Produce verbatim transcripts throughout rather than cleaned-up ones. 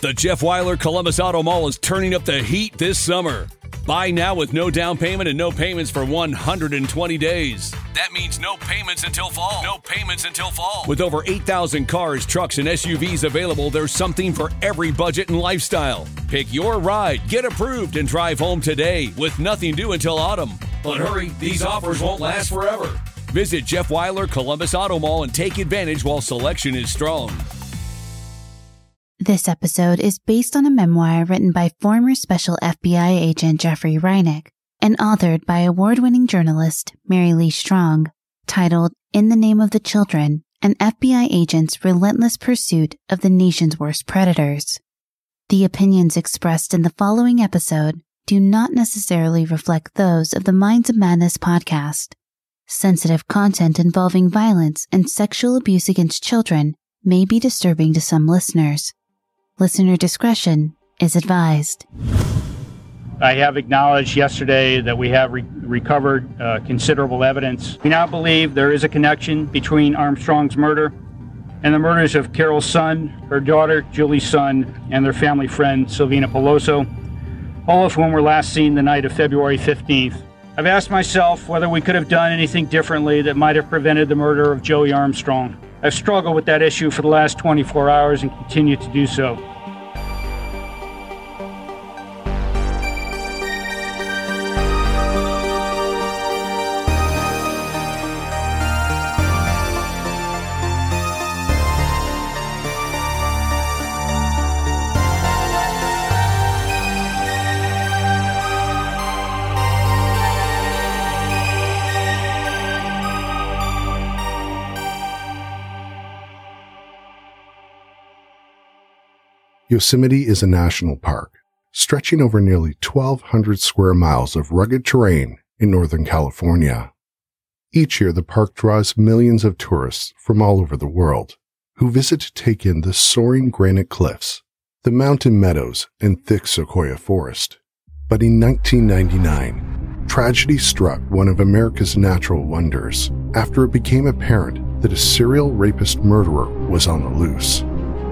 The Jeff Weiler Columbus Auto Mall is turning up the heat this summer. Buy now with no down payment and no payments for one hundred twenty days. That means no payments until fall. No payments until fall. With over eight thousand cars, trucks, and S U Vs available, there's something for every budget and lifestyle. Pick your ride, get approved, and drive home today with nothing due until autumn. But hurry, these offers won't last forever. Visit Jeff Weiler Columbus Auto Mall and take advantage while selection is strong. This episode is based on a memoir written by former Special F B I agent Jeffrey Reineck and authored by award-winning journalist Mary Lee Strong, titled In the Name of the Children, an F B I agent's relentless pursuit of the nation's worst predators. The opinions expressed in the following episode do not necessarily reflect those of the Minds of Madness podcast. Sensitive content involving violence and sexual abuse against children may be disturbing to some listeners. Listener discretion is advised. I have acknowledged yesterday that we have re- recovered uh, considerable evidence. We now believe there is a connection between Armstrong's murder and the murders of Carol's son, her daughter, Julie's son, and their family friend, Silvina Peloso, all of whom were last seen the night of February fifteenth. I've asked myself whether we could have done anything differently that might have prevented the murder of Joey Armstrong. I've struggled with that issue for the last twenty-four hours and continue to do so. Yosemite is a national park, stretching over nearly twelve hundred square miles of rugged terrain in Northern California. Each year, the park draws millions of tourists from all over the world who visit to take in the soaring granite cliffs, the mountain meadows, and thick sequoia forest. But in nineteen ninety-nine, tragedy struck one of America's natural wonders after it became apparent that a serial rapist murderer was on the loose.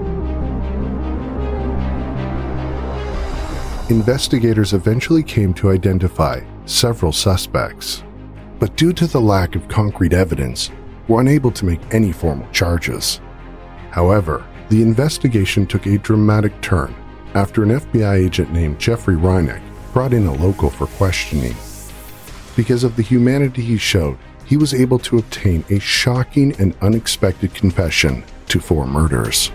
Investigators eventually came to identify several suspects, but due to the lack of concrete evidence, were unable to make any formal charges. However, the investigation took a dramatic turn after an F B I agent named Jeffrey Reineck brought in a local for questioning. Because of the humanity he showed, he was able to obtain a shocking and unexpected confession to four murders.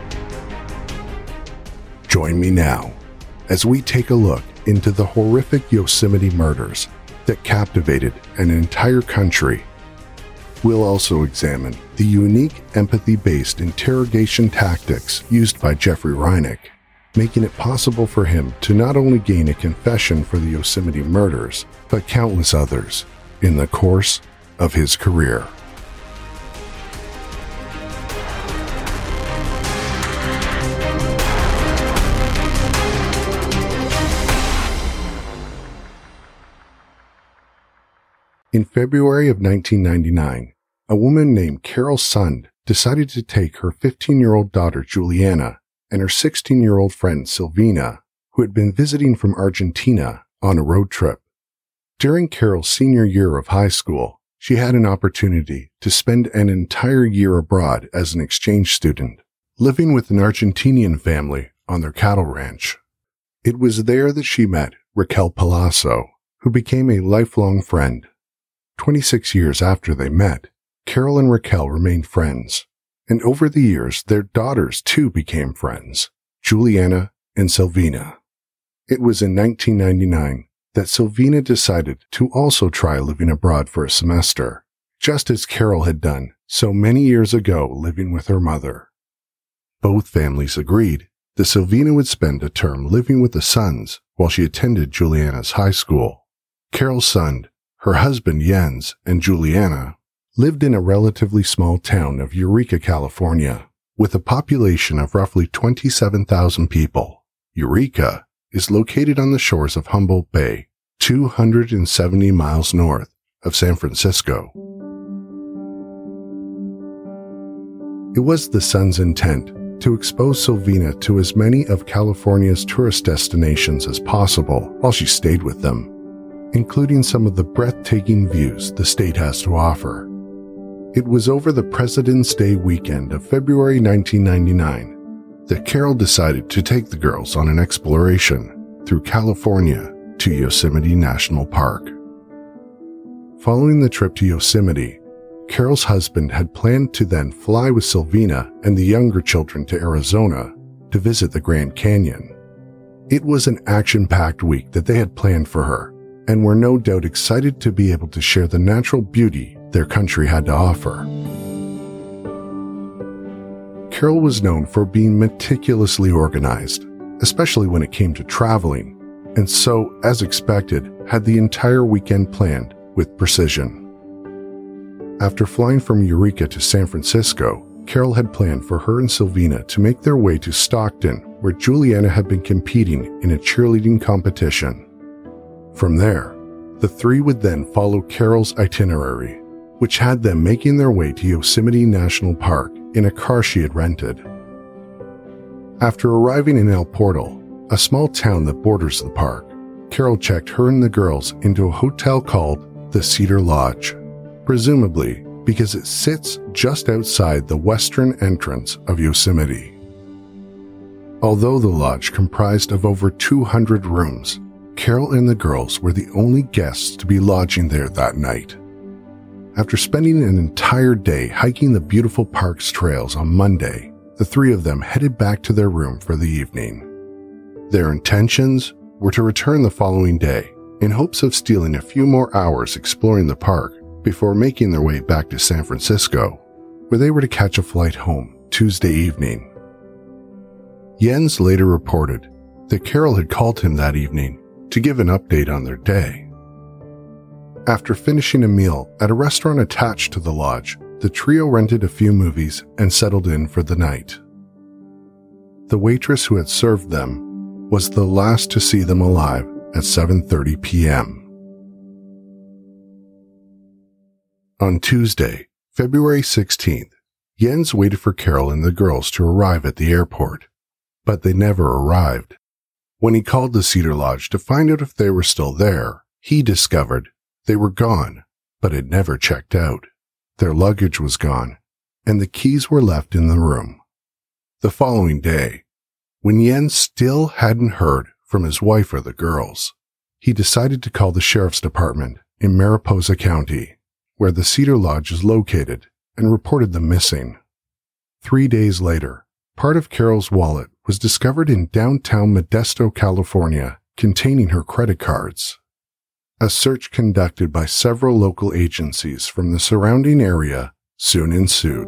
Join me now as we take a look into the horrific Yosemite murders that captivated an entire country. We'll also examine the unique empathy-based interrogation tactics used by Jeffrey Reineck, making it possible for him to not only gain a confession for the Yosemite murders, but countless others in the course of his career. In February of nineteen ninety-nine, a woman named Carol Sund decided to take her fifteen-year-old daughter Juliana and her sixteen-year-old friend Silvina, who had been visiting from Argentina, on a road trip. During Carol's senior year of high school, she had an opportunity to spend an entire year abroad as an exchange student, living with an Argentinian family on their cattle ranch. It was there that she met Raquel Palazzo, who became a lifelong friend. twenty-six years after they met, Carol and Raquel remained friends, and over the years their daughters too became friends, Juliana and Silvina. It was in nineteen ninety-nine that Silvina decided to also try living abroad for a semester, just as Carol had done so many years ago living with her mother. Both families agreed that Silvina would spend a term living with the Sunds while she attended Juliana's high school. Carol's son, her husband Jens, and Juliana lived in a relatively small town of Eureka, California, with a population of roughly twenty-seven thousand people. Eureka is located on the shores of Humboldt Bay, two hundred seventy miles north of San Francisco. It was the Sun's intent to expose Silvina to as many of California's tourist destinations as possible while she stayed with them, including some of the breathtaking views the state has to offer. It was over the President's Day weekend of February nineteen ninety-nine that Carol decided to take the girls on an exploration through California to Yosemite National Park. Following the trip to Yosemite, Carol's husband had planned to then fly with Silvina and the younger children to Arizona to visit the Grand Canyon. It was an action-packed week that they had planned for her, and were no doubt excited to be able to share the natural beauty their country had to offer. Carol was known for being meticulously organized, especially when it came to traveling, and so, as expected, had the entire weekend planned with precision. After flying from Eureka to San Francisco, Carol had planned for her and Silvina to make their way to Stockton, where Juliana had been competing in a cheerleading competition. From there, the three would then follow Carol's itinerary, which had them making their way to Yosemite National Park in a car she had rented. After arriving in El Portal, a small town that borders the park, Carol checked her and the girls into a hotel called the Cedar Lodge, presumably because it sits just outside the western entrance of Yosemite. Although the lodge comprised of over two hundred rooms, Carol and the girls were the only guests to be lodging there that night. After spending an entire day hiking the beautiful park's trails on Monday, the three of them headed back to their room for the evening. Their intentions were to return the following day in hopes of stealing a few more hours exploring the park before making their way back to San Francisco, where they were to catch a flight home Tuesday evening. Jens later reported that Carol had called him that evening to give an update on their day. After finishing a meal at a restaurant attached to the lodge, the trio rented a few movies and settled in for the night. The waitress who had served them was the last to see them alive at seven thirty p.m. On Tuesday, February sixteenth, Jens waited for Carol and the girls to arrive at the airport, but they never arrived. When he called the Cedar Lodge to find out if they were still there, he discovered they were gone, but had never checked out. Their luggage was gone, and the keys were left in the room. The following day, when Jens still hadn't heard from his wife or the girls, he decided to call the sheriff's department in Mariposa County, where the Cedar Lodge is located, and reported them missing. Three days later, part of Carol's wallet was discovered in downtown Modesto, California, containing her credit cards. A search conducted by several local agencies from the surrounding area soon ensued.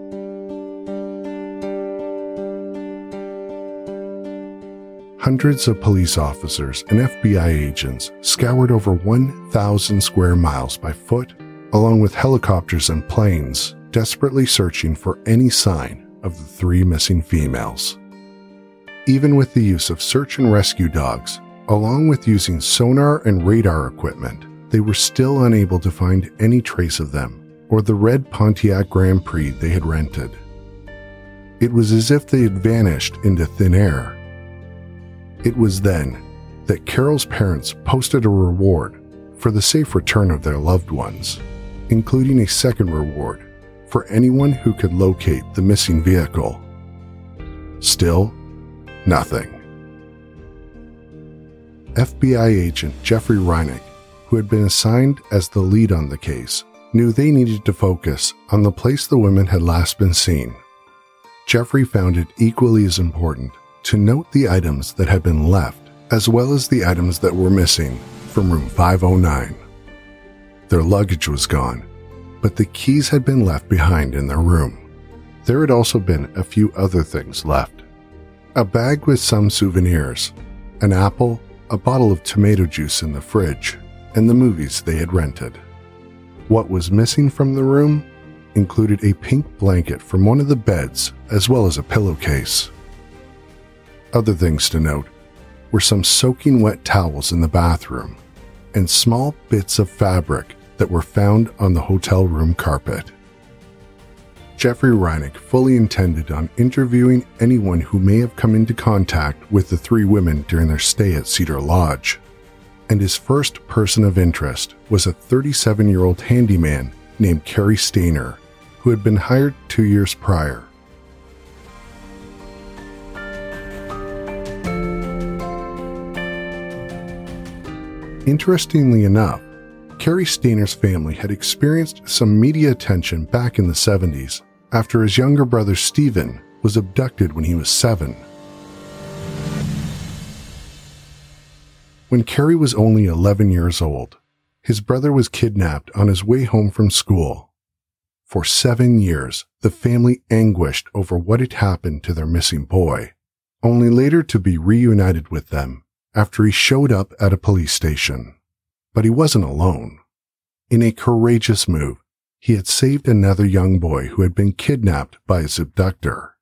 Hundreds of police officers and F B I agents scoured over one thousand square miles by foot, along with helicopters and planes, desperately searching for any sign of the three missing females. Even with the use of search and rescue dogs, along with using sonar and radar equipment, they were still unable to find any trace of them or the red Pontiac Grand Prix they had rented. It was as if they had vanished into thin air. It was then that Carol's parents posted a reward for the safe return of their loved ones, including a second reward for anyone who could locate the missing vehicle. Still, nothing. F B I agent Jeffrey Reineck, who had been assigned as the lead on the case, knew they needed to focus on the place the women had last been seen. Jeffrey found it equally as important to note the items that had been left, as well as the items that were missing from room five oh nine. Their luggage was gone, but the keys had been left behind in their room. There had also been a few other things left. A bag with some souvenirs, an apple, a bottle of tomato juice in the fridge, and the movies they had rented. What was missing from the room included a pink blanket from one of the beds, as well as a pillowcase. Other things to note were some soaking wet towels in the bathroom and small bits of fabric that were found on the hotel room carpet. Jeffrey Reineck fully intended on interviewing anyone who may have come into contact with the three women during their stay at Cedar Lodge. And his first person of interest was a thirty-seven-year-old handyman named Cary Stayner, who had been hired two years prior. Interestingly enough, Cary Stayner's family had experienced some media attention back in the seventies after his younger brother Stephen was abducted when he was seven. When Cary was only eleven years old, his brother was kidnapped on his way home from school. For seven years, the family anguished over what had happened to their missing boy, only later to be reunited with them after he showed up at a police station. But he wasn't alone. In a courageous move, he had saved another young boy who had been kidnapped by his abductor.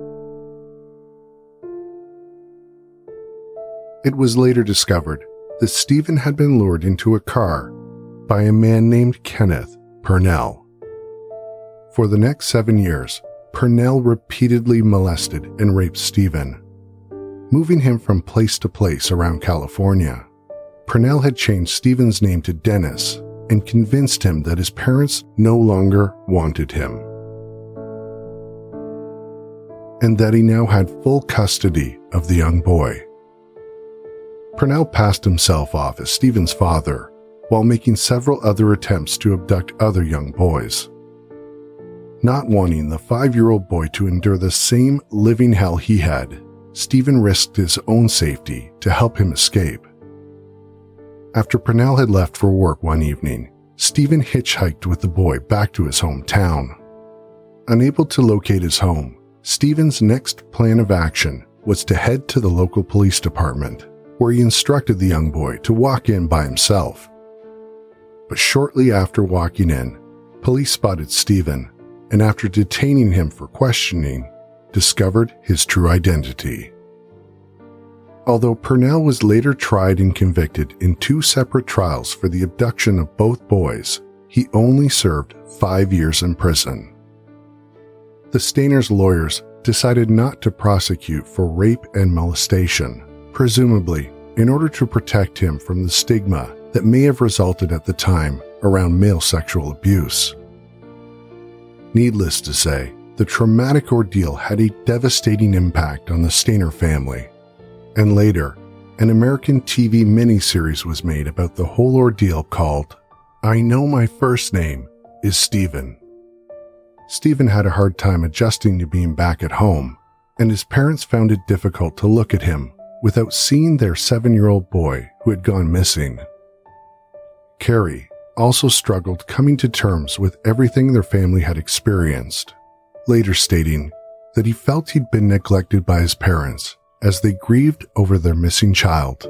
It was later discovered that Stephen had been lured into a car by a man named Kenneth Purnell. For the next seven years, Purnell repeatedly molested and raped Stephen, moving him from place to place around California. Purnell had changed Stephen's name to Dennis and convinced him that his parents no longer wanted him, and that he now had full custody of the young boy. Purnell passed himself off as Stephen's father while making several other attempts to abduct other young boys. Not wanting the five-year-old boy to endure the same living hell he had, Stephen risked his own safety to help him escape. After Purnell had left for work one evening, Stephen hitchhiked with the boy back to his hometown. Unable to locate his home, Stephen's next plan of action was to head to the local police department, where he instructed the young boy to walk in by himself. But shortly after walking in, police spotted Stephen, and after detaining him for questioning, discovered his true identity. Although Purnell was later tried and convicted in two separate trials for the abduction of both boys, he only served five years in prison. The Stayners' lawyers decided not to prosecute for rape and molestation, presumably in order to protect him from the stigma that may have resulted at the time around male sexual abuse. Needless to say, the traumatic ordeal had a devastating impact on the Stayner family, and later, an American T V miniseries was made about the whole ordeal called I Know My First Name is Stephen. Stephen had a hard time adjusting to being back at home, and his parents found it difficult to look at him without seeing their seven-year-old boy who had gone missing. Cary also struggled coming to terms with everything their family had experienced, later stating that he felt he'd been neglected by his parents as they grieved over their missing child.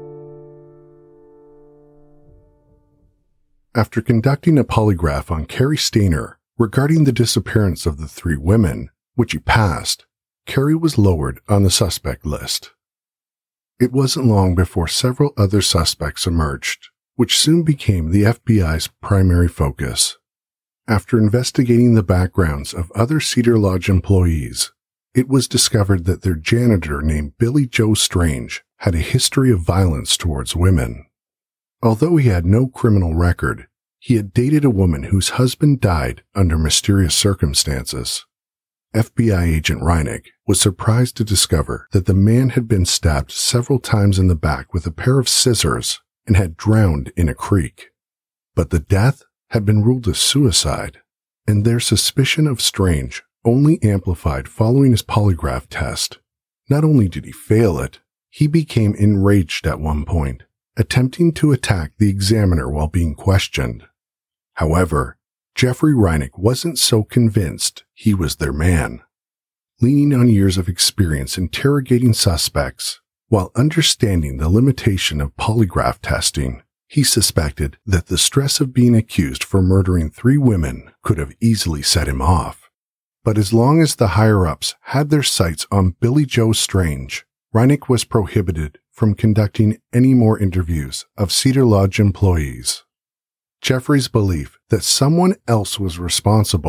After conducting a polygraph on Cary Stayner regarding the disappearance of the three women, which he passed, Cary was lowered on the suspect list. It wasn't long before several other suspects emerged, which soon became the F B I's primary focus. After investigating the backgrounds of other Cedar Lodge employees, it was discovered that their janitor named Billy Joe Strange had a history of violence towards women. Although he had no criminal record, he had dated a woman whose husband died under mysterious circumstances. F B I agent Reineck was surprised to discover that the man had been stabbed several times in the back with a pair of scissors and had drowned in a creek. But the death had been ruled a suicide, and their suspicion of Strange only amplified following his polygraph test. Not only did he fail it, he became enraged at one point, attempting to attack the examiner while being questioned. However, Jeffrey Reineck wasn't so convinced he was their man. Leaning on years of experience interrogating suspects, while understanding the limitation of polygraph testing, he suspected that the stress of being accused for murdering three women could have easily set him off. But as long as the higher-ups had their sights on Billy Joe Strange, Reineck was prohibited from conducting any more interviews of Cedar Lodge employees. Jeffrey's belief that someone else was responsible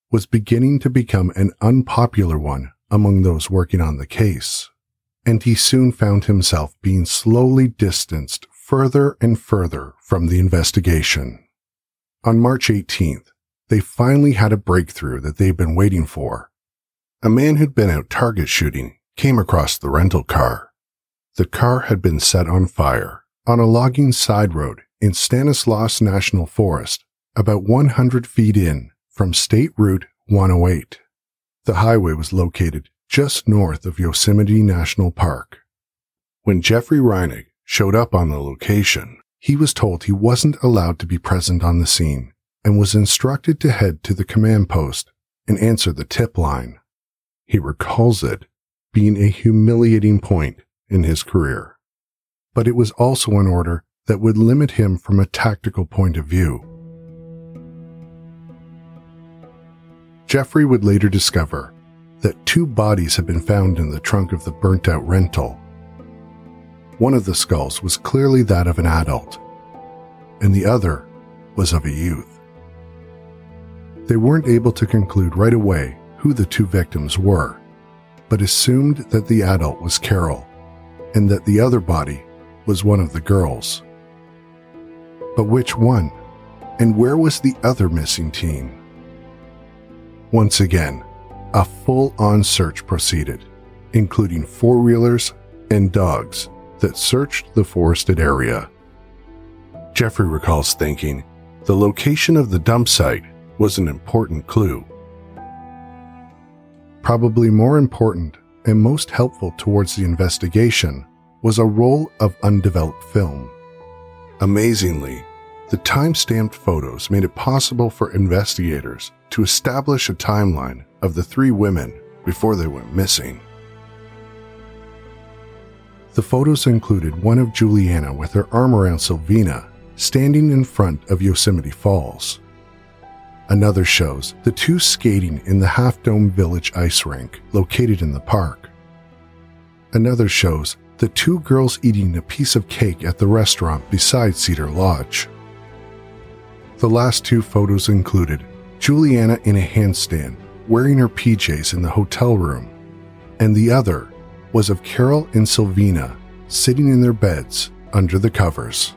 was beginning to become an unpopular one among those working on the case, and he soon found himself being slowly distanced further and further from the investigation. On March eighteenth, they finally had a breakthrough that they'd been waiting for. A man who'd been out target shooting came across the rental car. The car had been set on fire on a logging side road in Stanislaus National Forest, about one hundred feet in from State Route one oh eight. The highway was located just north of Yosemite National Park. When Jeffrey Reinig showed up on the location, he was told he wasn't allowed to be present on the scene and was instructed to head to the command post and answer the tip line. He recalls it being a humiliating point in his career, but it was also an order that would limit him from a tactical point of view. Jeffrey would later discover that two bodies had been found in the trunk of the burnt-out rental. One of the skulls was clearly that of an adult, and the other was of a youth. They weren't able to conclude right away who the two victims were, but assumed that the adult was Carol, and that the other body was one of the girls. But which one? And where was the other missing teen? Once again, a full-on search proceeded, including four-wheelers and dogs that searched the forested area. Jeffrey recalls thinking the location of the dump site was an important clue. Probably more important and most helpful towards the investigation was a roll of undeveloped film. Amazingly, the time-stamped photos made it possible for investigators to establish a timeline of the three women before they went missing. The photos included one of Juliana with her arm around Silvina, standing in front of Yosemite Falls. Another shows the two skating in the Half Dome Village ice rink located in the park. Another shows the two girls eating a piece of cake at the restaurant beside Cedar Lodge. The last two photos included Juliana in a handstand, wearing her P Js in the hotel room, and the other was of Carol and Silvina sitting in their beds under the covers.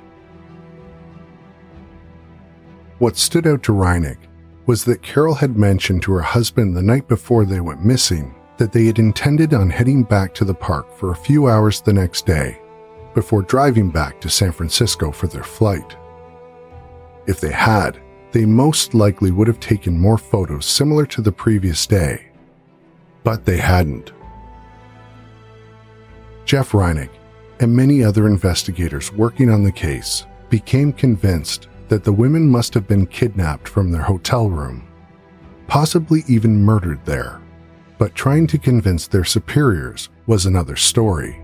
What stood out to Reinig was that Carol had mentioned to her husband the night before they went missing that they had intended on heading back to the park for a few hours the next day, before driving back to San Francisco for their flight. If they had, they most likely would have taken more photos similar to the previous day. But they hadn't. Jeff Reinig and many other investigators working on the case became convinced that the women must have been kidnapped from their hotel room, possibly even murdered there. But trying to convince their superiors was another story.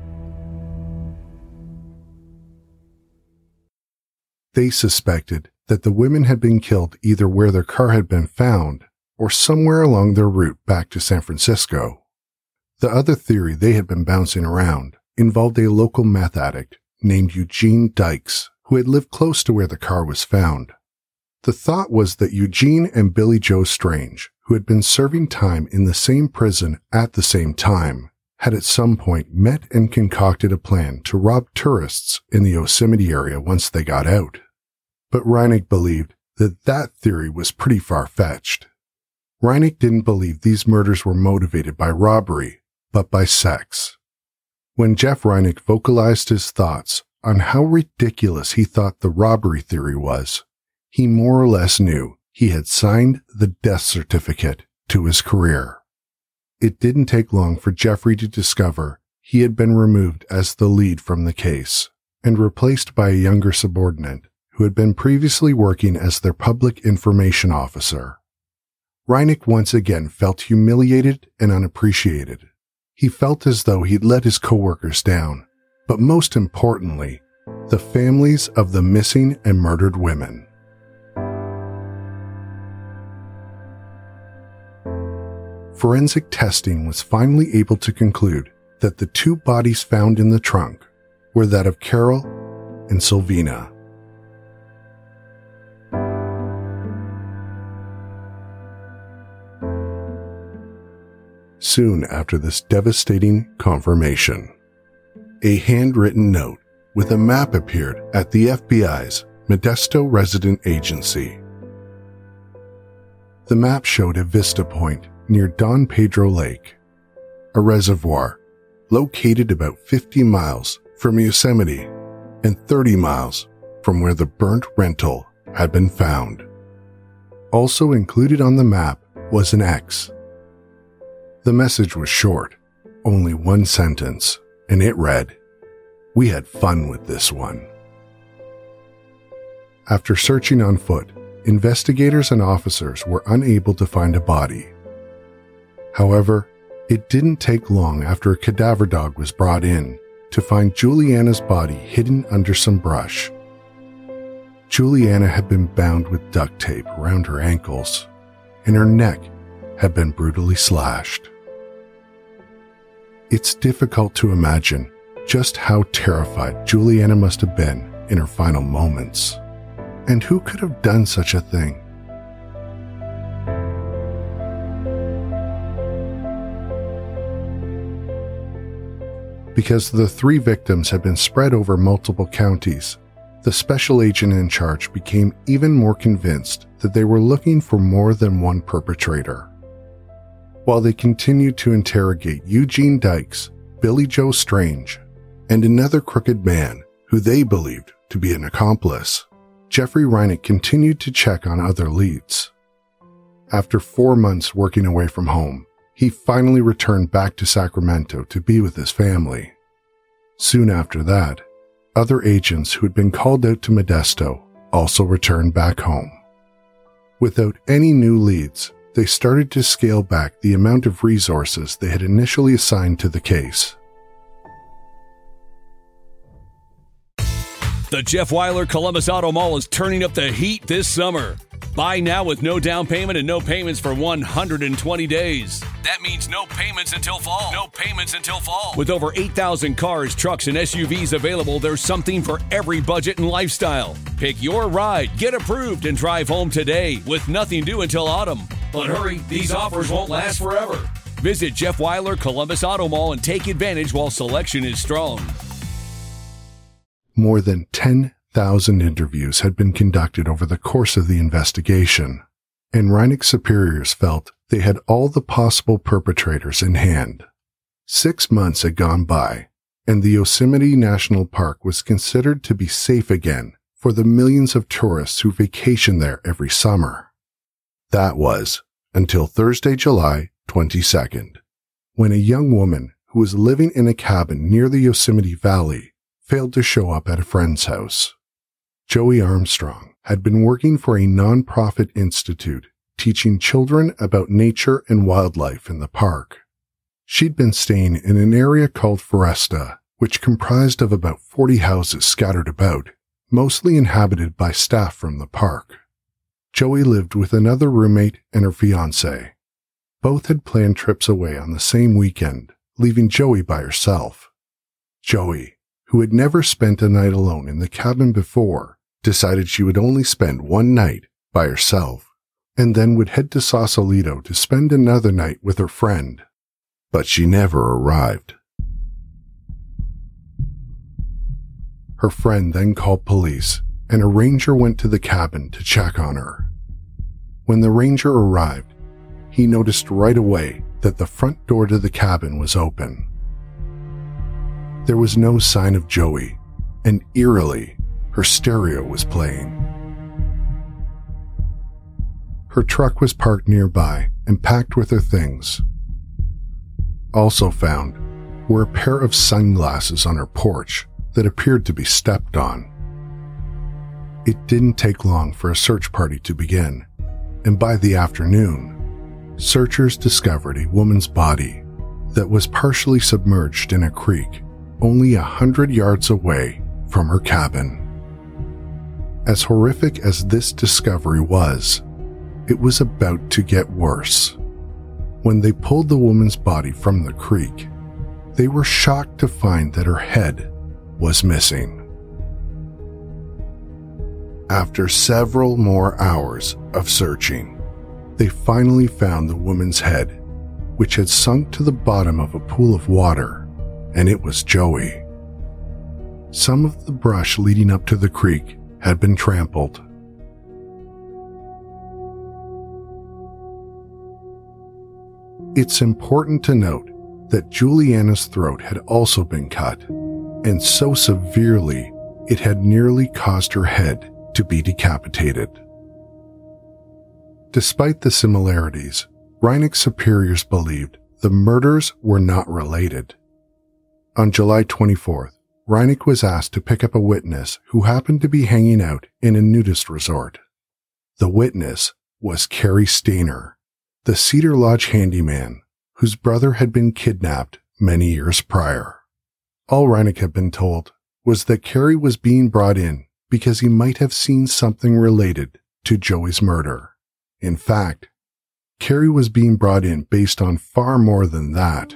They suspected that the women had been killed either where their car had been found or somewhere along their route back to San Francisco. The other theory they had been bouncing around involved a local meth addict named Eugene Dykes, who had lived close to where the car was found. The thought was that Eugene and Billy Joe Strange, who had been serving time in the same prison at the same time, had at some point met and concocted a plan to rob tourists in the Yosemite area once they got out. But Reinig believed that that theory was pretty far-fetched. Reinig didn't believe these murders were motivated by robbery, but by sex. When Jeff Reinig vocalized his thoughts on how ridiculous he thought the robbery theory was, he more or less knew he had signed the death certificate to his career. It didn't take long for Jeffrey to discover he had been removed as the lead from the case and replaced by a younger subordinate who had been previously working as their public information officer. Reinig once again felt humiliated and unappreciated. He felt as though he'd let his coworkers down, but most importantly, the families of the missing and murdered women. Forensic testing was finally able to conclude that the two bodies found in the trunk were that of Carol and Silvina. soon after this devastating confirmation. A handwritten note with a map appeared at the F B I's Modesto Resident Agency. The map showed a vista point near Don Pedro Lake, a reservoir located about fifty miles from Yosemite and thirty miles from where the burnt rental had been found. Also included on the map was an X. The message was short, only one sentence, and it read, "We had fun with this one." After searching on foot, investigators and officers were unable to find a body. However, it didn't take long after a cadaver dog was brought in to find Juliana's body hidden under some brush. Juliana had been bound with duct tape around her ankles, and her neck had been brutally slashed. It's difficult to imagine just how terrified Juliana must have been in her final moments. And who could have done such a thing? Because the three victims had been spread over multiple counties, the special agent in charge became even more convinced that they were looking for more than one perpetrator. While they continued to interrogate Eugene Dykes, Billy Joe Strange, and another crooked man who they believed to be an accomplice, Jeffrey Reineck continued to check on other leads. After four months working away from home, he finally returned back to Sacramento to be with his family. Soon after that, other agents who had been called out to Modesto also returned back home. Without any new leads, they started to scale back the amount of resources they had initially assigned to the case. The Jeff Weiler Columbus Auto Mall is turning up the heat this summer. Buy now with no down payment and no payments for one hundred twenty days. That means no payments until fall. No payments until fall. With over eight thousand cars, trucks, and S U Vs available, there's something for every budget and lifestyle. Pick your ride, get approved, and drive home today with nothing due until autumn. But hurry, these offers won't last forever. Visit Jeff Weiler Columbus Auto Mall and take advantage while selection is strong. More than ten thousand interviews had been conducted over the course of the investigation, and Reineck's superiors felt they had all the possible perpetrators in hand. Six months had gone by, and the Yosemite National Park was considered to be safe again for the millions of tourists who vacation there every summer. That was until Thursday, July twenty-second, when a young woman who was living in a cabin near the Yosemite Valley failed to show up at a friend's house. Joey Armstrong had been working for a non-profit institute teaching children about nature and wildlife in the park. She'd been staying in an area called Foresta, which comprised of about forty houses scattered about, mostly inhabited by staff from the park. Joey lived with another roommate and her fiancé. Both had planned trips away on the same weekend, leaving Joey by herself. Joey, who had never spent a night alone in the cabin before, decided she would only spend one night by herself, and then would head to Sausalito to spend another night with her friend. But she never arrived. Her friend then called police, and a ranger went to the cabin to check on her. When the ranger arrived, he noticed right away that the front door to the cabin was open. There was no sign of Joey, and eerily, her stereo was playing. Her truck was parked nearby and packed with her things. Also found were a pair of sunglasses on her porch that appeared to be stepped on. It didn't take long for a search party to begin, and by the afternoon, searchers discovered a woman's body that was partially submerged in a creek only a hundred yards away from her cabin. As horrific as this discovery was, it was about to get worse. When they pulled the woman's body from the creek, they were shocked to find that her head was missing. After several more hours of searching, they finally found the woman's head which had sunk to the bottom of a pool of water, and it was Joey. Some of the brush leading up to the creek had been trampled. It's important to note that Juliana's throat had also been cut, and so severely it had nearly caused her head to be decapitated. Despite the similarities, Reinek's superiors believed the murders were not related. On July twenty-fourth, Reinek was asked to pick up a witness who happened to be hanging out in a nudist resort. The witness was Cary Stayner, the Cedar Lodge handyman whose brother had been kidnapped many years prior. All Reinek had been told was that Cary was being brought in because he might have seen something related to Joey's murder. In fact, Cary was being brought in based on far more than that.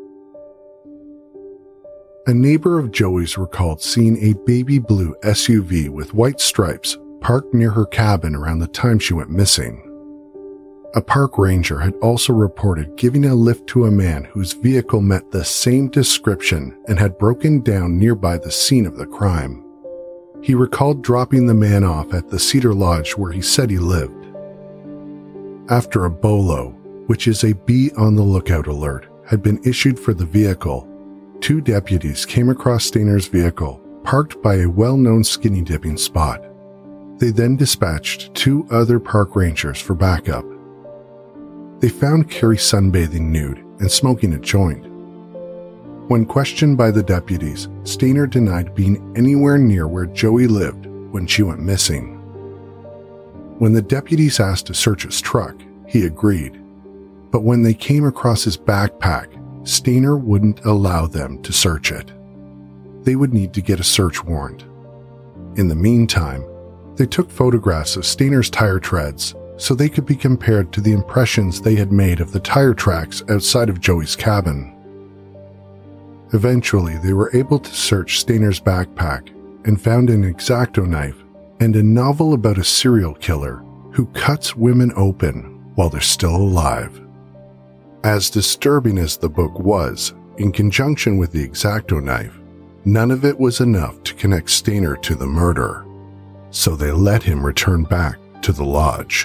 A neighbor of Joey's recalled seeing a baby blue S U V with white stripes parked near her cabin around the time she went missing. A park ranger had also reported giving a lift to a man whose vehicle met the same description and had broken down nearby the scene of the crime. He recalled dropping the man off at the Cedar Lodge where he said he lived. After a B O L O, which is a Be on the Lookout alert, had been issued for the vehicle, two deputies came across Stayner's vehicle, parked by a well-known skinny dipping spot. They then dispatched two other park rangers for backup. They found Cary sunbathing nude and smoking a joint. When questioned by the deputies, Stayner denied being anywhere near where Joey lived when she went missing. When the deputies asked to search his truck, he agreed. But when they came across his backpack, Stayner wouldn't allow them to search it. They would need to get a search warrant. In the meantime, they took photographs of Stayner's tire treads so they could be compared to the impressions they had made of the tire tracks outside of Joey's cabin. Eventually, they were able to search Stayner's backpack and found an X-Acto knife and a novel about a serial killer who cuts women open while they're still alive. As disturbing as the book was, in conjunction with the X-Acto knife, none of it was enough to connect Stayner to the murder, so they let him return back to the lodge.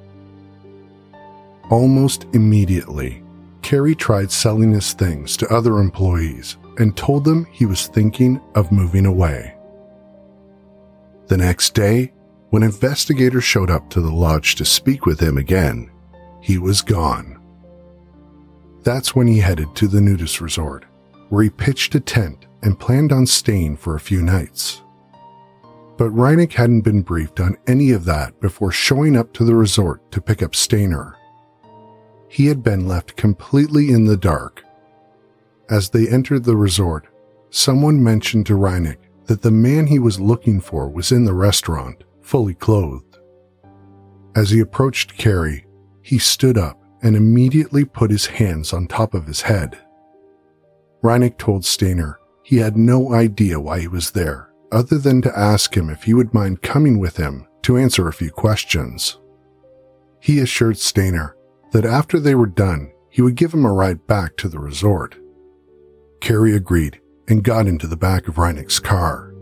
Almost immediately, Cary tried selling his things to other employees and told them he was thinking of moving away. The next day, when investigators showed up to the lodge to speak with him again, he was gone. That's when he headed to the nudist resort, where he pitched a tent and planned on staying for a few nights. But Reinek hadn't been briefed on any of that before showing up to the resort to pick up Stayner. He had been left completely in the dark. As they entered the resort, someone mentioned to Reinek that the man he was looking for was in the restaurant, fully clothed. As he approached Cary, he stood up and immediately put his hands on top of his head. Reinek told Stayner he had no idea why he was there, other than to ask him if he would mind coming with him to answer a few questions. He assured Stayner that after they were done, he would give him a ride back to the resort. Cary agreed and got into the back of Reinek's car.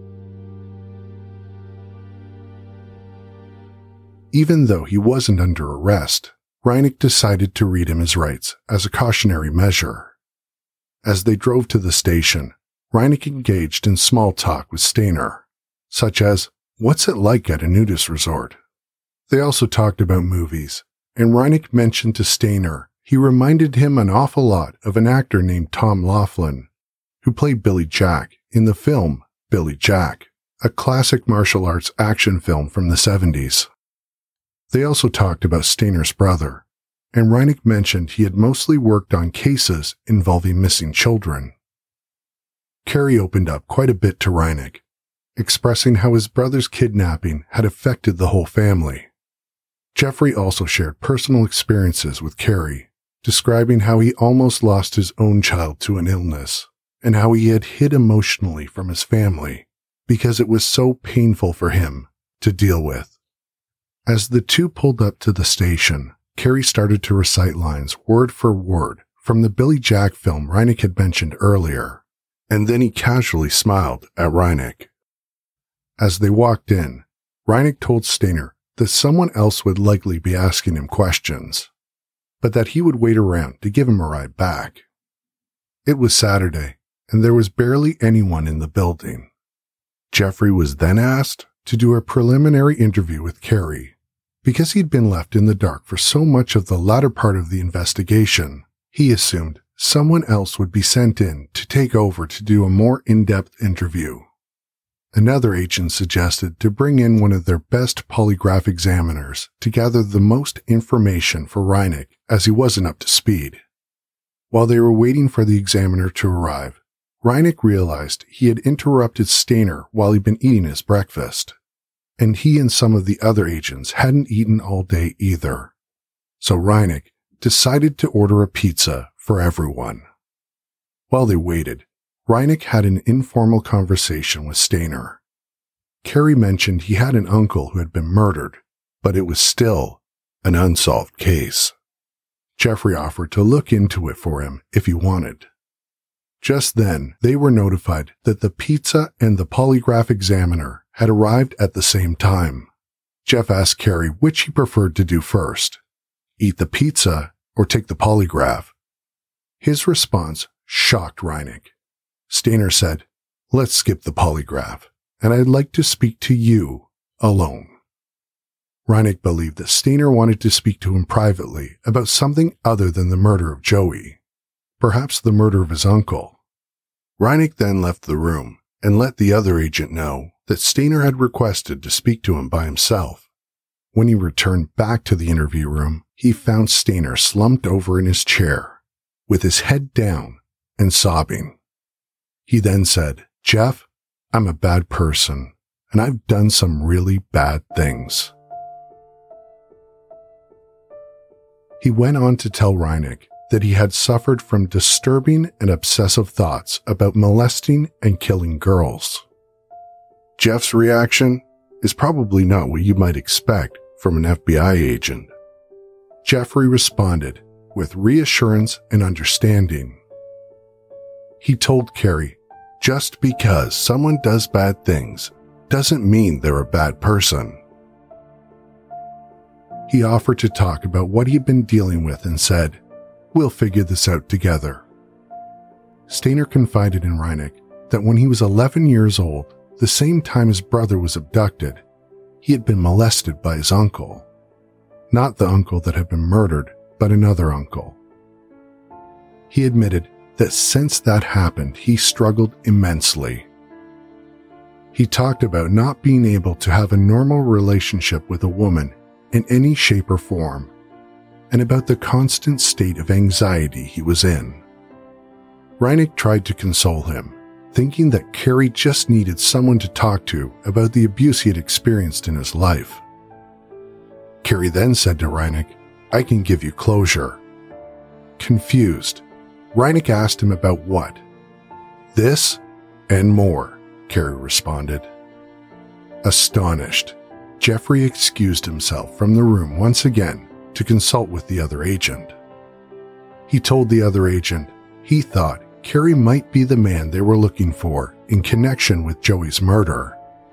Even though he wasn't under arrest, Reinek decided to read him his rights as a cautionary measure. As they drove to the station, Reinek engaged in small talk with Stayner, such as, "What's it like at a nudist resort?" They also talked about movies, and Reinek mentioned to Stayner he reminded him an awful lot of an actor named Tom Laughlin, who played Billy Jack in the film Billy Jack, a classic martial arts action film from the seventies. They also talked about Stayner's brother, and Reinek mentioned he had mostly worked on cases involving missing children. Cary opened up quite a bit to Reinek, expressing how his brother's kidnapping had affected the whole family. Jeffrey also shared personal experiences with Cary, describing how he almost lost his own child to an illness, and how he had hid emotionally from his family because it was so painful for him to deal with. As the two pulled up to the station, Cary started to recite lines word for word from the Billy Jack film Reineck had mentioned earlier, and then he casually smiled at Reineck. As they walked in, Reineck told Stainer that someone else would likely be asking him questions, but that he would wait around to give him a ride back. It was Saturday, and there was barely anyone in the building. Jeffrey was then asked to do a preliminary interview with Carrie. Because he'd been left in the dark for so much of the latter part of the investigation, he assumed someone else would be sent in to take over to do a more in-depth interview. Another agent suggested to bring in one of their best polygraph examiners to gather the most information for Reineck, as he wasn't up to speed. While they were waiting for the examiner to arrive, Reineck realized he had interrupted Stainer while he'd been eating his breakfast, and he and some of the other agents hadn't eaten all day either. So Reineck decided to order a pizza for everyone. While they waited, Reineck had an informal conversation with Stainer. Carrie mentioned he had an uncle who had been murdered, but it was still an unsolved case. Jeffrey offered to look into it for him if he wanted. Just then, they were notified that the pizza and the polygraph examiner had arrived at the same time. Jeff asked Carrie which he preferred to do first, eat the pizza or take the polygraph. His response shocked Reineck. Stainer said, "Let's skip the polygraph, and I'd like to speak to you alone." Reineck believed that Stainer wanted to speak to him privately about something other than the murder of Joey, perhaps the murder of his uncle. Reineck then left the room and let the other agent know that Stainer had requested to speak to him by himself. When he returned back to the interview room, he found Stainer slumped over in his chair, with his head down and sobbing. He then said, "Jeff, I'm a bad person, and I've done some really bad things." He went on to tell Reineck that he had suffered from disturbing and obsessive thoughts about molesting and killing girls. Jeff's reaction is probably not what you might expect from an F B I agent. Jeffrey responded with reassurance and understanding. He told Carrie, just because someone does bad things doesn't mean they're a bad person. He offered to talk about what he'd been dealing with and said, "We'll figure this out together." Stainer confided in Reineck that when he was eleven years old, the same time his brother was abducted, he had been molested by his uncle. Not the uncle that had been murdered, but another uncle. He admitted that since that happened, he struggled immensely. He talked about not being able to have a normal relationship with a woman in any shape or form, and about the constant state of anxiety he was in. Reineck tried to console him, thinking that Carrie just needed someone to talk to about the abuse he had experienced in his life. Carrie then said to Reineck, "I can give you closure." Confused, Reineck asked him about what? "This and more," Carrie responded. Astonished, Jeffrey excused himself from the room once again to consult with the other agent. He told the other agent he thought Carrie might be the man they were looking for in connection with Joey's murder.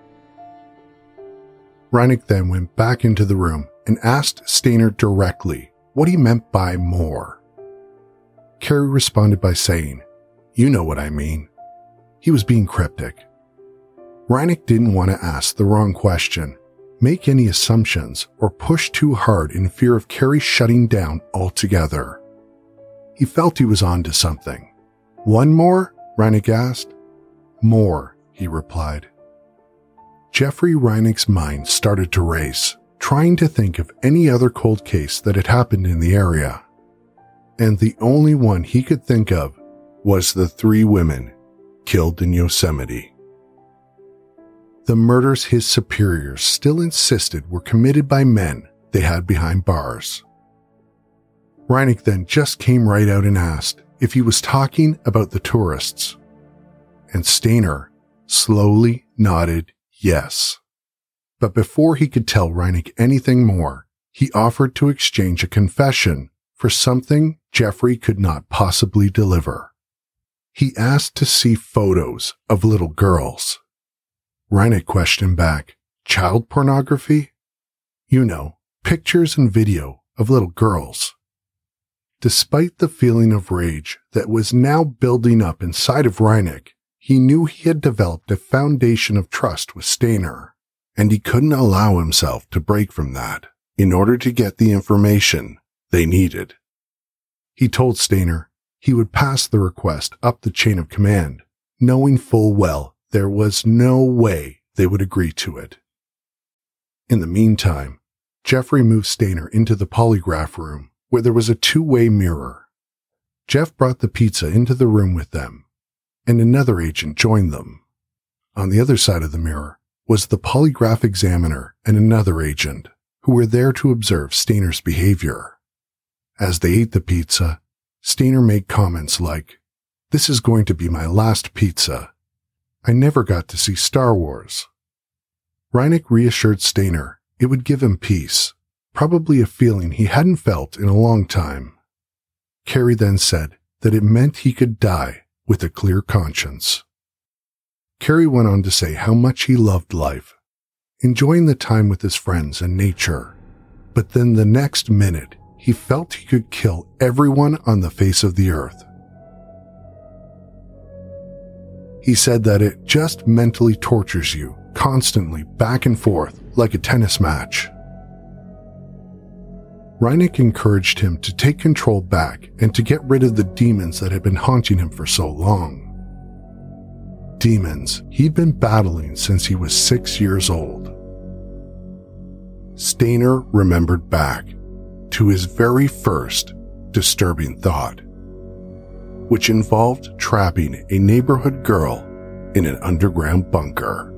Reineck then went back into the room and asked Stainer directly what he meant by more. Carrie responded by saying, "You know what I mean." He was being cryptic. Reineck didn't want to ask the wrong question, make any assumptions, or push too hard in fear of Carrie shutting down altogether. He felt he was on to something. "One more?" Reineck asked. "More," he replied. Jeffrey Reineck's mind started to race, trying to think of any other cold case that had happened in the area. And the only one he could think of was the three women killed in Yosemite. The murders his superiors still insisted were committed by men they had behind bars. Reineck then just came right out and asked if he was talking about the tourists. And Stainer slowly nodded yes. But before he could tell Reineck anything more, he offered to exchange a confession for something Jeffrey could not possibly deliver. He asked to see photos of little girls. Reineck questioned back, child pornography? You know, pictures and video of little girls. Despite the feeling of rage that was now building up inside of Reineck, he knew he had developed a foundation of trust with Stainer, and he couldn't allow himself to break from that in order to get the information they needed. He told Stainer he would pass the request up the chain of command, knowing full well there was no way they would agree to it. In the meantime, Jeffrey moved Stainer into the polygraph room where there was a two-way mirror. Jeff brought the pizza into the room with them, and another agent joined them. On the other side of the mirror was the polygraph examiner and another agent who were there to observe Stainer's behavior. As they ate the pizza, Stainer made comments like, "This is going to be my last pizza. I never got to see Star Wars." Reineck reassured Stainer it would give him peace, probably a feeling he hadn't felt in a long time. Carrie then said that it meant he could die with a clear conscience. Carrie went on to say how much he loved life, enjoying the time with his friends and nature, but then the next minute he felt he could kill everyone on the face of the earth. He said that it just mentally tortures you, constantly back and forth like a tennis match. Reineck encouraged him to take control back and to get rid of the demons that had been haunting him for so long. Demons he'd been battling since he was six years old. Stainer remembered back to his very first disturbing thought, which involved trapping a neighborhood girl in an underground bunker.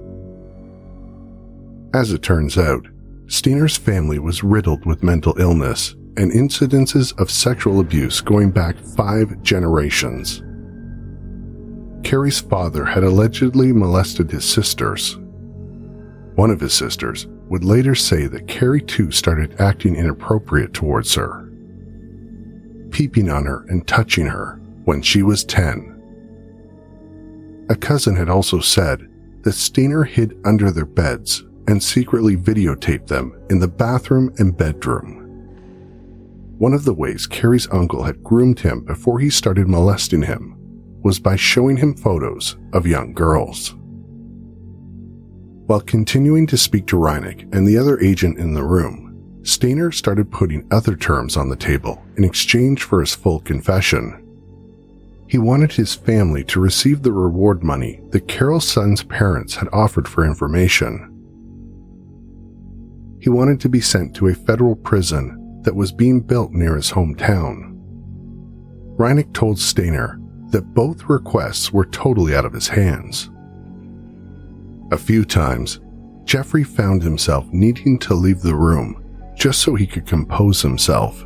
As it turns out, Stainer's family was riddled with mental illness and incidences of sexual abuse going back five generations. Carrie's father had allegedly molested his sisters. One of his sisters would later say that Carrie too started acting inappropriate towards her, peeping on her and touching her when she was ten. A cousin had also said that Stainer hid under their beds and secretly videotaped them in the bathroom and bedroom. One of the ways Carrie's uncle had groomed him before he started molesting him was by showing him photos of young girls. While continuing to speak to Reineck and the other agent in the room, Stainer started putting other terms on the table in exchange for his full confession. He wanted his family to receive the reward money that Carol Sund's parents had offered for information. He wanted to be sent to a federal prison that was being built near his hometown. Reineck told Stainer that both requests were totally out of his hands. A few times, Jeffrey found himself needing to leave the room just so he could compose himself.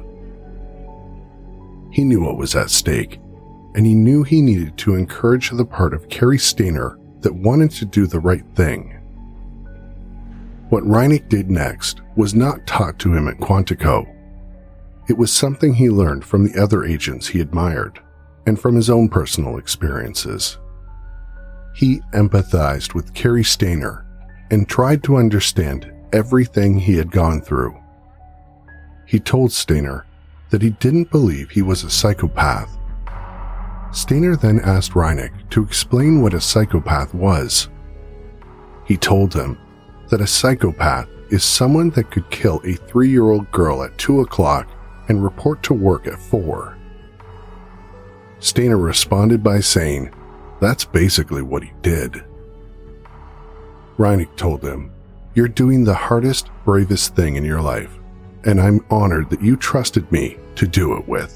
He knew what was at stake, and he knew he needed to encourage the part of Carrie Stainer that wanted to do the right thing. What Reineck did next was not taught to him at Quantico. It was something he learned from the other agents he admired, and from his own personal experiences. He empathized with Carrie Stainer and tried to understand everything he had gone through. He told Stainer that he didn't believe he was a psychopath. Stainer then asked Reineck to explain what a psychopath was. He told him that a psychopath is someone that could kill a three-year-old girl at two o'clock and report to work at four. Stainer responded by saying, "That's basically what he did." Reineck told him, "You're doing the hardest, bravest thing in your life, and I'm honored that you trusted me to do it with."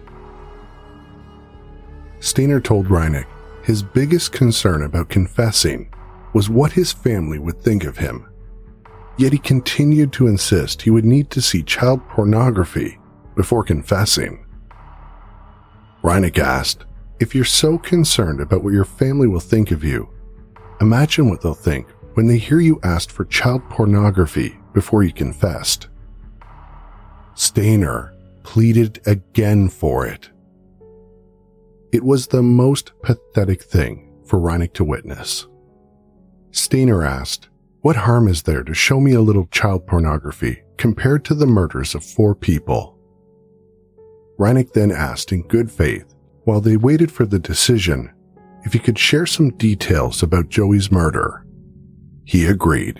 Stainer told Reineck his biggest concern about confessing was what his family would think of him. Yet he continued to insist he would need to see child pornography before confessing. Reineck asked, "If you're so concerned about what your family will think of you, imagine what they'll think when they hear you asked for child pornography before you confessed." Stainer pleaded again for it. It was the most pathetic thing for Reineck to witness. Stainer asked, "What harm is there to show me a little child pornography compared to the murders of four people?" Reineck then asked in good faith, while they waited for the decision, if he could share some details about Joey's murder. He agreed.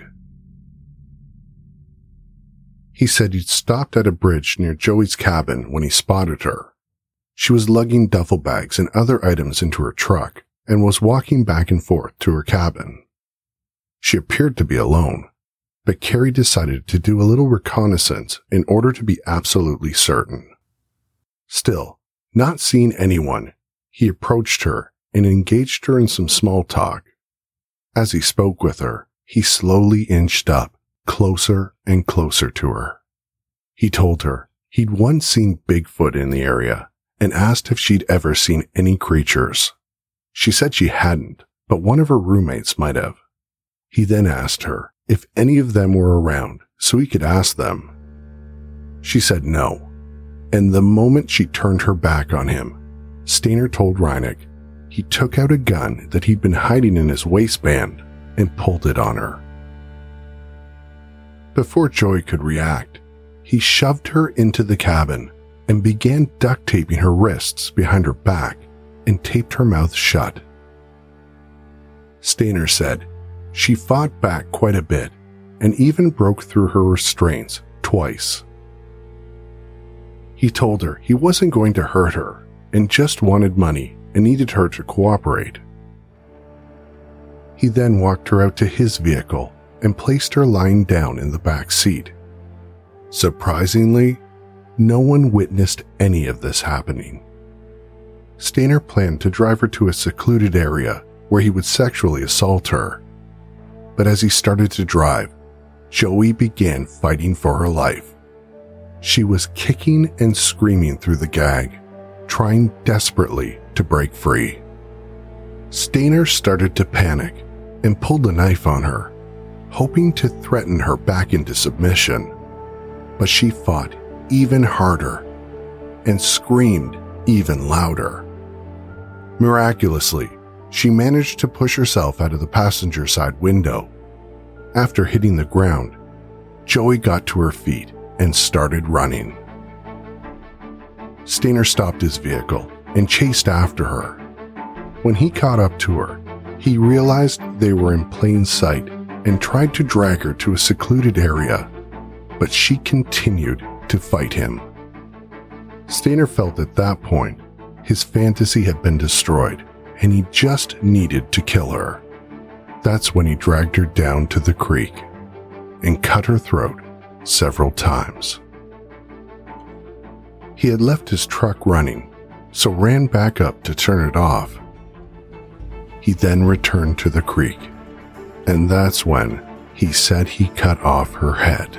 He said he'd stopped at a bridge near Joey's cabin when he spotted her. She was lugging duffel bags and other items into her truck and was walking back and forth to her cabin. She appeared to be alone, but Carey decided to do a little reconnaissance in order to be absolutely certain. Still, not seeing anyone, he approached her and engaged her in some small talk. As he spoke with her, he slowly inched up, closer and closer to her. He told her he'd once seen Bigfoot in the area and asked if she'd ever seen any creatures. She said she hadn't, but one of her roommates might have. He then asked her if any of them were around so he could ask them. She said no, and the moment she turned her back on him, Stainer told Reineck he took out a gun that he'd been hiding in his waistband and pulled it on her. Before Joey could react, he shoved her into the cabin and began duct taping her wrists behind her back and taped her mouth shut. Stainer said she fought back quite a bit and even broke through her restraints twice. He told her he wasn't going to hurt her and just wanted money and needed her to cooperate. He then walked her out to his vehicle and placed her lying down in the back seat. Surprisingly, no one witnessed any of this happening. Stainer planned to drive her to a secluded area where he would sexually assault her. But as he started to drive, Joey began fighting for her life. She was kicking and screaming through the gag, trying desperately to break free. Stainer started to panic and pulled a knife on her, hoping to threaten her back into submission. But she fought even harder and screamed even louder. Miraculously, she managed to push herself out of the passenger side window. After hitting the ground, Joey got to her feet and started running. Stainer stopped his vehicle and chased after her. When he caught up to her, he realized they were in plain sight and tried to drag her to a secluded area, but she continued to fight him. Stainer felt at that point his fantasy had been destroyed and he just needed to kill her. That's when he dragged her down to the creek and cut her throat several times. He had left his truck running, so ran back up to turn it off. He then returned to the creek, and that's when he said he cut off her head.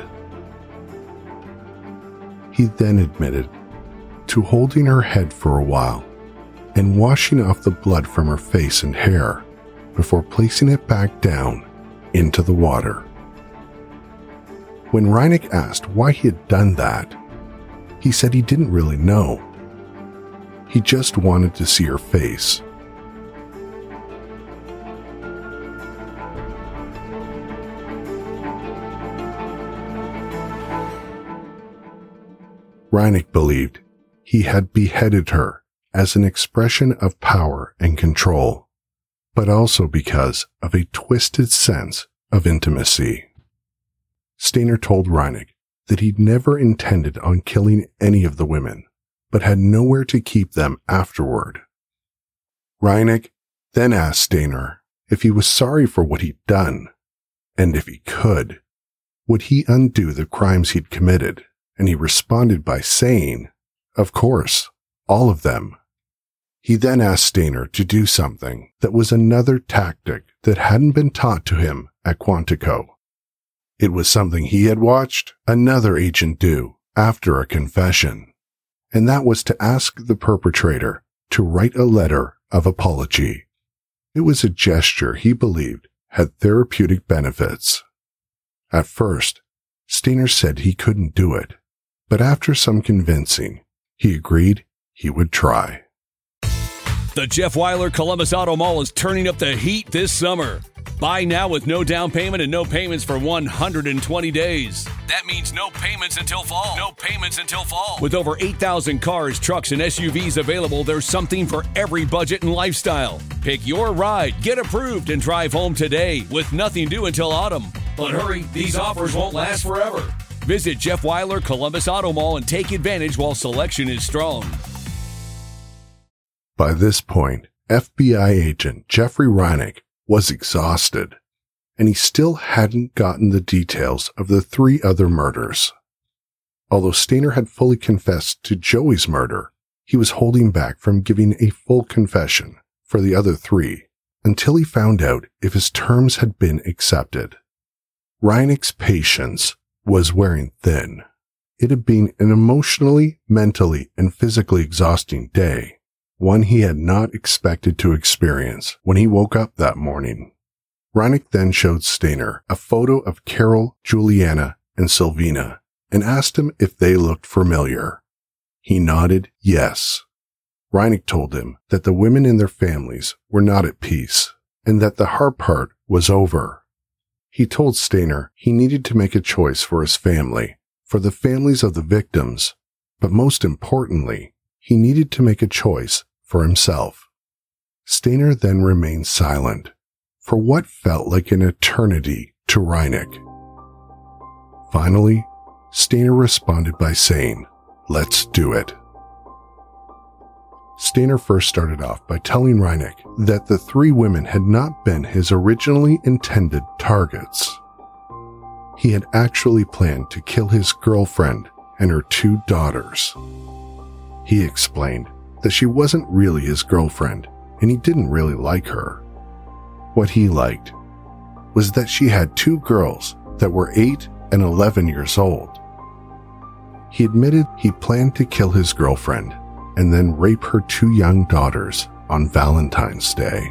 He then admitted to holding her head for a while and washing off the blood from her face and hair before placing it back down into the water. When Reineck asked why he had done that, he said he didn't really know. He just wanted to see her face. Reineck believed he had beheaded her as an expression of power and control, but also because of a twisted sense of intimacy. Stainer told Reineck that he'd never intended on killing any of the women, but had nowhere to keep them afterward. Reineck then asked Stainer if he was sorry for what he'd done, and if he could, would he undo the crimes he'd committed? And he responded by saying, of course, all of them. He then asked Stainer to do something that was another tactic that hadn't been taught to him at Quantico. It was something he had watched another agent do after a confession, and that was to ask the perpetrator to write a letter of apology. It was a gesture he believed had therapeutic benefits. At first, Stainer said he couldn't do it, but after some convincing, he agreed he would try. The Jeff Wyler Columbus Auto Mall is turning up the heat this summer. Buy now with no down payment and no payments for one hundred twenty days. That means no payments until fall. No payments until fall. With over eight thousand cars, trucks, and S U Vs available, there's something for every budget and lifestyle. Pick your ride, get approved, and drive home today with nothing due until autumn. But hurry, these offers won't last forever. Visit Jeff Wyler Columbus Auto Mall and take advantage while selection is strong. By this point, F B I agent Jeffrey Reineck was exhausted, and he still hadn't gotten the details of the three other murders. Although Stainer had fully confessed to Joey's murder, he was holding back from giving a full confession for the other three until he found out if his terms had been accepted. Reineck's patience was wearing thin. It had been an emotionally, mentally, and physically exhausting day, one he had not expected to experience when he woke up that morning. Reineck then showed Stainer a photo of Carol, Juliana, and Sylvina and asked him if they looked familiar. He nodded yes. Reineck told him that the women and their families were not at peace and that the hard part was over. He told Stainer he needed to make a choice for his family, for the families of the victims, but most importantly, he needed to make a choice for himself. Stainer then remained silent for what felt like an eternity to Reineck. Finally, Stainer responded by saying, "Let's do it." Stainer first started off by telling Reineck that the three women had not been his originally intended targets. He had actually planned to kill his girlfriend and her two daughters. He explained that she wasn't really his girlfriend and he didn't really like her. What he liked was that she had two girls that were eight and eleven years old. He admitted he planned to kill his girlfriend and then rape her two young daughters on Valentine's Day.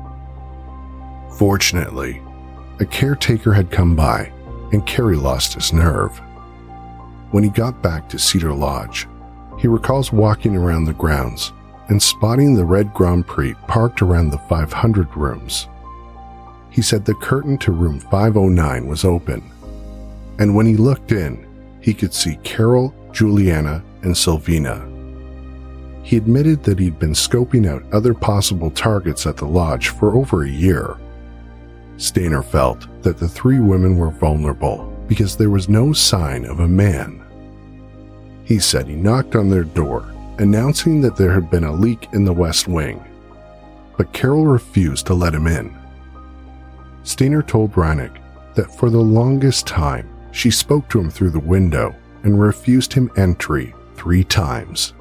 Fortunately, a caretaker had come by and Kerry lost his nerve. When he got back to Cedar Lodge, he recalls walking around the grounds and spotting the red Grand Prix parked around the five hundred rooms. He said the curtain to room five oh nine was open, and when he looked in, he could see Carol, Juliana, and Sylvina. He admitted that he'd been scoping out other possible targets at the lodge for over a year. Stainer felt that the three women were vulnerable because there was no sign of a man. He said he knocked on their door, announcing that there had been a leak in the West Wing, but Carol refused to let him in. Stainer told Reineck that for the longest time she spoke to him through the window and refused him entry three times.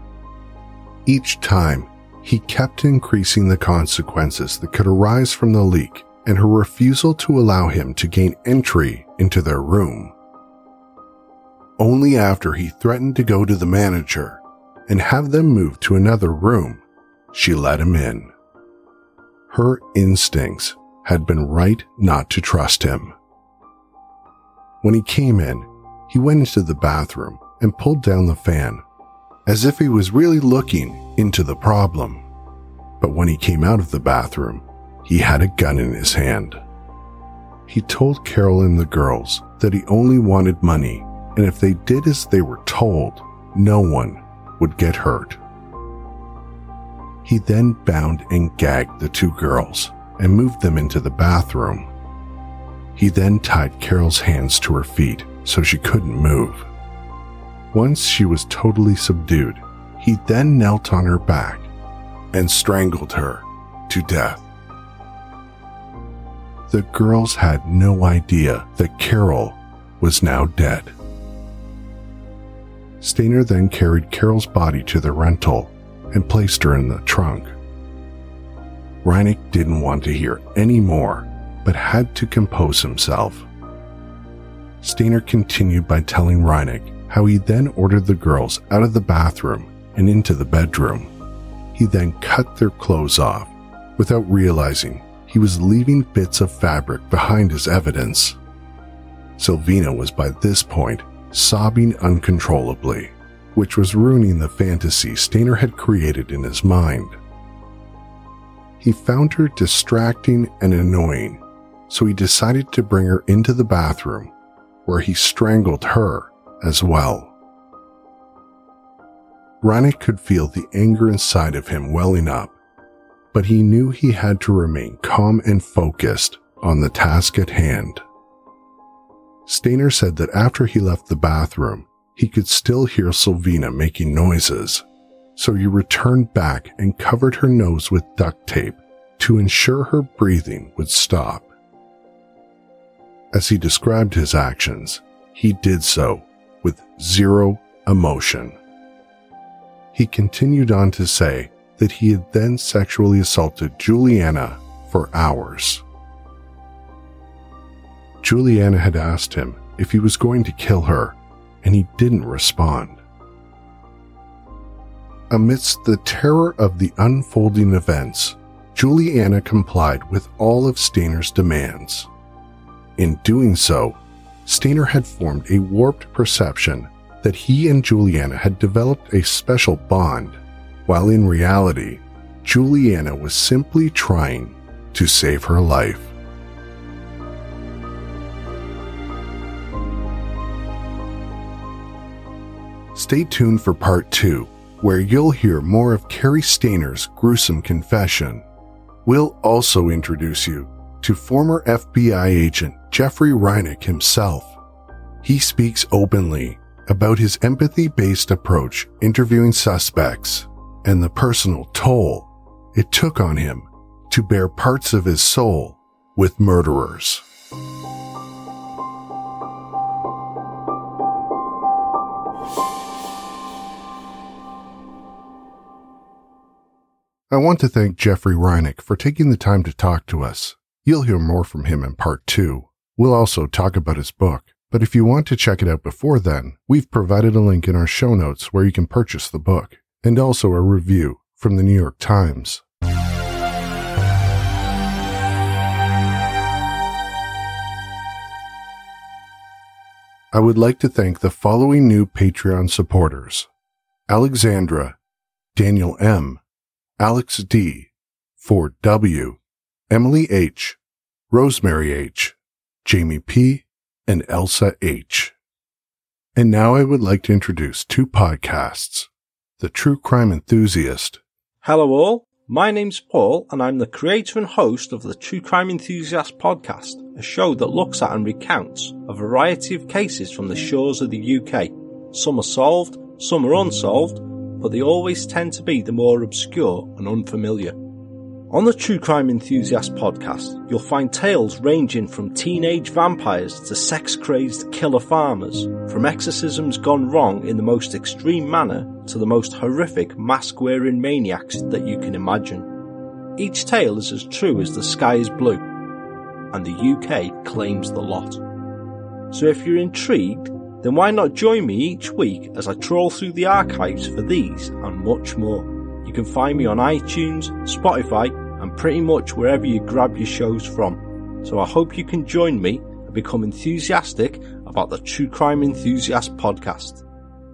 Each time, he kept increasing the consequences that could arise from the leak and her refusal to allow him to gain entry into their room. Only after he threatened to go to the manager and have them move to another room, she let him in. Her instincts had been right not to trust him. When he came in, he went into the bathroom and pulled down the fan, as if he was really looking into the problem. But when he came out of the bathroom, he had a gun in his hand. He told Carol and the girls that he only wanted money, and if they did as they were told, no one would get hurt. He then bound and gagged the two girls and moved them into the bathroom. He then tied Carol's hands to her feet so she couldn't move. Once she was totally subdued, he then knelt on her back and strangled her to death. The girls had no idea that Carol was now dead. Stainer then carried Carol's body to the rental and placed her in the trunk. Reineck didn't want to hear any more, but had to compose himself. Stainer continued by telling Reineck how he then ordered the girls out of the bathroom and into the bedroom. He then cut their clothes off without realizing he was leaving bits of fabric behind as evidence. Sylvina was by this point sobbing uncontrollably, which was ruining the fantasy Stainer had created in his mind. He found her distracting and annoying, so he decided to bring her into the bathroom, where he strangled her as well. Reineck could feel the anger inside of him welling up, but he knew he had to remain calm and focused on the task at hand. Stainer said that after he left the bathroom, he could still hear Sylvina making noises, so he returned back and covered her nose with duct tape to ensure her breathing would stop. As he described his actions, he did so with zero emotion. He continued on to say that he had then sexually assaulted Juliana for hours. Juliana had asked him if he was going to kill her, and he didn't respond. Amidst the terror of the unfolding events, Juliana complied with all of Stainer's demands. In doing so, Stainer had formed a warped perception that he and Juliana had developed a special bond, while in reality, Juliana was simply trying to save her life. Stay tuned for part two, where you'll hear more of Cary Stainer's gruesome confession. We'll also introduce you to former F B I agent Jeffrey Reineck himself. He speaks openly about his empathy-based approach interviewing suspects and the personal toll it took on him to bear parts of his soul with murderers. I want to thank Jeffrey Reineck for taking the time to talk to us. You'll hear more from him in part two. We'll also talk about his book, but if you want to check it out before then, we've provided a link in our show notes where you can purchase the book, and also a review from the New York Times. I would like to thank the following new Patreon supporters: Alexandra, Daniel M., Alex D., Ford W., Emily H., Rosemary H., Jamie P., and Elsa H. And now I would like to introduce two podcasts: The True Crime Enthusiast. Hello all, my name's Paul and I'm the creator and host of the True Crime Enthusiast podcast, a show that looks at and recounts a variety of cases from the shores of the U K. Some are solved, some are unsolved, but they always tend to be the more obscure and unfamiliar. On the True Crime Enthusiast podcast, you'll find tales ranging from teenage vampires to sex-crazed killer farmers, from exorcisms gone wrong in the most extreme manner to the most horrific mask-wearing maniacs that you can imagine. Each tale is as true as the sky is blue, and the U K claims the lot. So if you're intrigued, then why not join me each week as I trawl through the archives for these and much more. You can find me on iTunes, Spotify, and pretty much wherever you grab your shows from. So I hope you can join me and become enthusiastic about the True Crime Enthusiast podcast.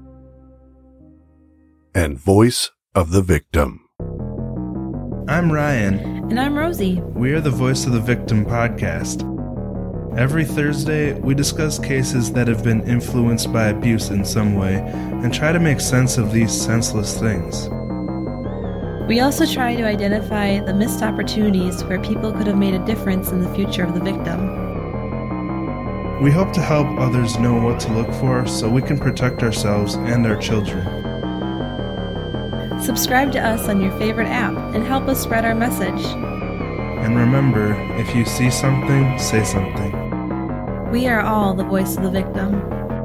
And Voice of the Victim. I'm Ryan. And I'm Rosie. We are the Voice of the Victim podcast. Every Thursday, we discuss cases that have been influenced by abuse in some way and try to make sense of these senseless things. We also try to identify the missed opportunities where people could have made a difference in the future of the victim. We hope to help others know what to look for so we can protect ourselves and our children. Subscribe to us on your favorite app and help us spread our message. And remember, if you see something, say something. We are all the voice of the victim.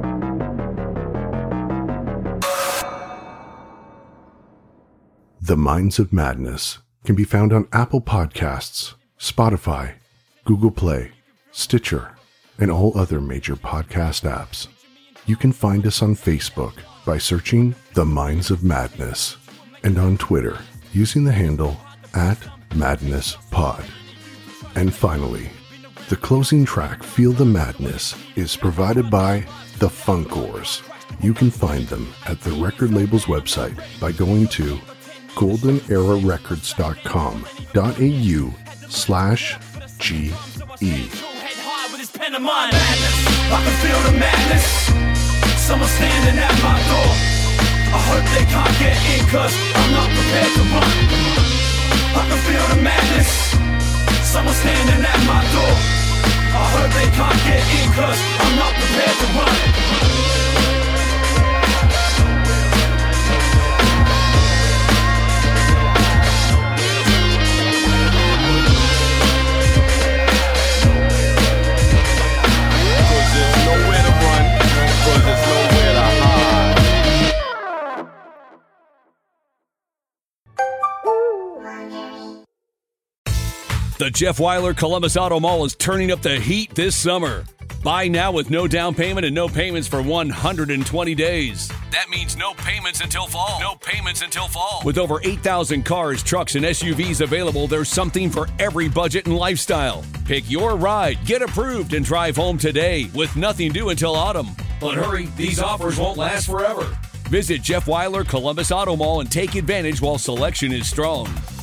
The Minds of Madness can be found on Apple Podcasts, Spotify, Google Play, Stitcher, and all other major podcast apps. You can find us on Facebook by searching The Minds of Madness, and on Twitter using the handle at MadnessPod. And finally, The closing track, Feel the Madness, is provided by The Funkors. You can find them at the record label's website by going to golden era records dot com dot a u slash G E. I can feel the madness. Someone standing at my door. I hope they can't get in, cause I'm not prepared to run. I can feel the madness. Someone standing at my door. I hope they can't get in, cause I'm not prepared to run. The Jeff Wyler Columbus Auto Mall is turning up the heat this summer. Buy now with no down payment and no payments for one hundred twenty days. That means no payments until fall. No payments until fall. With over eight thousand cars, trucks, and S U Vs available, there's something for every budget and lifestyle. Pick your ride, get approved, and drive home today with nothing due until autumn. But hurry, these offers won't last forever. Visit Jeff Wyler Columbus Auto Mall and take advantage while selection is strong.